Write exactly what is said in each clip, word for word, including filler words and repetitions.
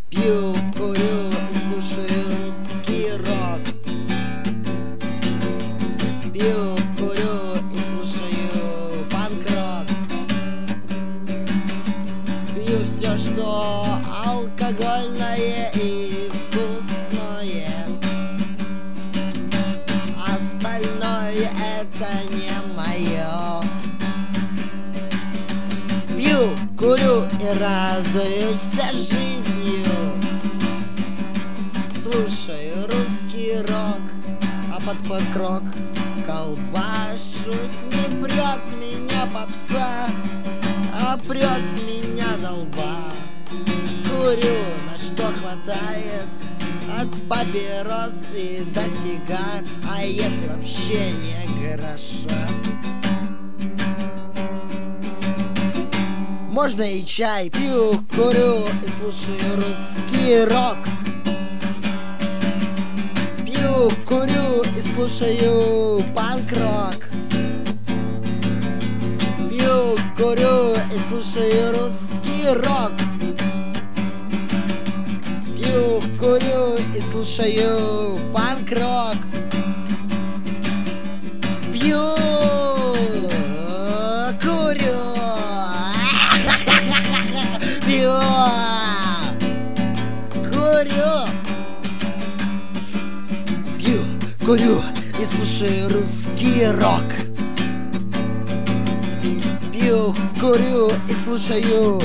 Пью, курю и слушаю русский рок. Пью, курю и слушаю панк-рок. Пью все, что алкогольное и вкусное. Остальное это не мое. Пью, курю и радуюсь жизнью. Слушаю русский рок, а под подкрок колбашусь. Не прет меня попса, а прет с меня долба. Курю, на что хватает, от папирос и до сигар. А если вообще не гроша, можно и чай. Пью, курю и слушаю русский рок. Пью, курю и слушаю панк-рок. Пью, курю и слушаю русский рок. Пью, курю и слушаю панк-рок. Пью, курю, пью, курю. Пью, курю и слушаю русский рок. Пью, курю и слушаю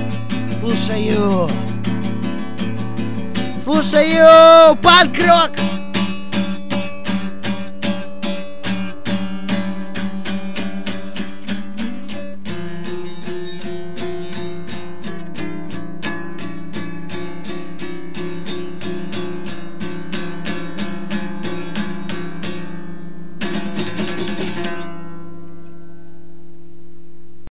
Слушаю Слушаю панк-рок.